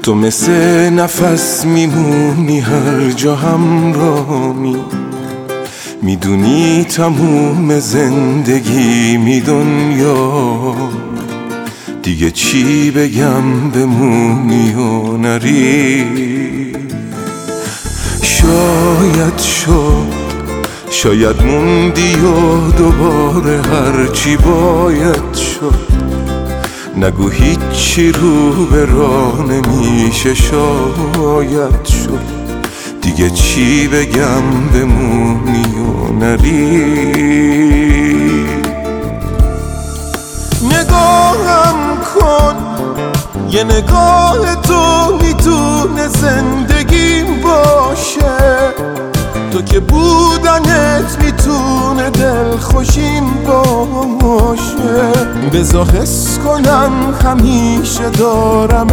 تو مثل نفس میمونی هر جا همراهمی، میدونی تموم زندگی می دنیا، دیگه چی بگم بمونی و نری. شاید موندی و دوباره هرچی باید شد، نگو هیچی رو به راه نمیشه شاید شد، دیگه چی بگم بمونی و نری. نگاهم کن، یه نگاه تو میتونه زندگیم باشه، تو که بودنت میتونه دلخوشیم باشه. بذار حس کنم همیشه دارمت،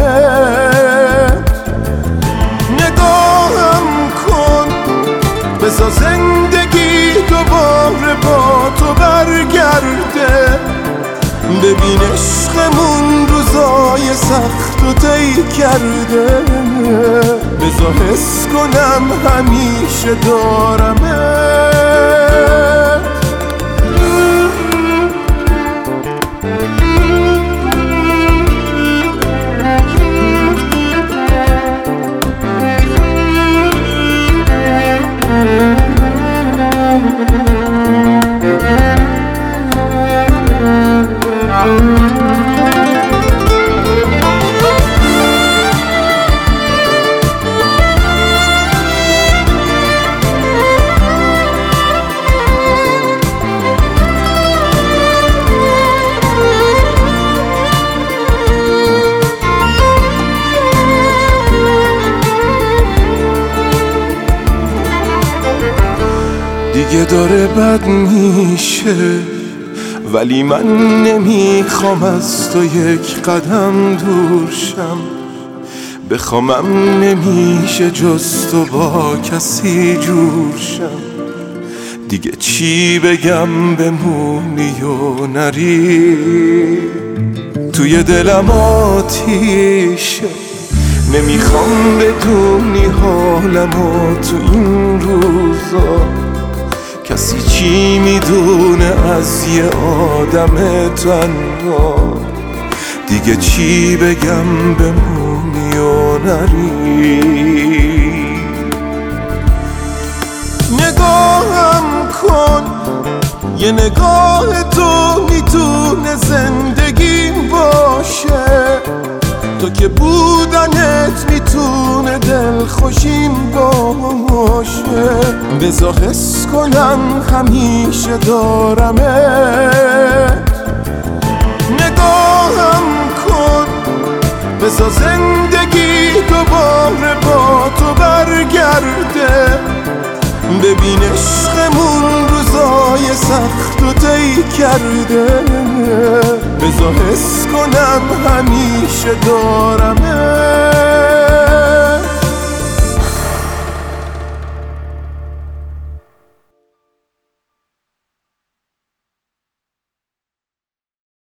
نگاهم کن، بذار زندگی دوباره با تو برگرده. ببین عشقمون روزای سخت و طی کرده، بذار حس کنم همیشه دارمت. دیگه داره بد میشه، ولی من نمیخوام از تو یک قدم دور شم. بخوامم نمیشه جز تو با کسی جور شم، دیگه چی بگم بمونی و نری. توی دلم آتیشه، نمیخوام بدونی حالمو تو این روزا. کسی چی میدونه از یه آدم تنها، دیگه چی بگم بمونی و نری. نگاهم کن، یه نگاه تو میتونه زندگیم باشه، تو که بودنت میتونه دلخوشیم باشه. بذار حس کنم همیشه دارمت، نگاهم کن، بذار زندگی دوباره با تو برگرده. ببین عشقمون روزای سخت و طی کرده، بذار حس کنم همیشه دارمت.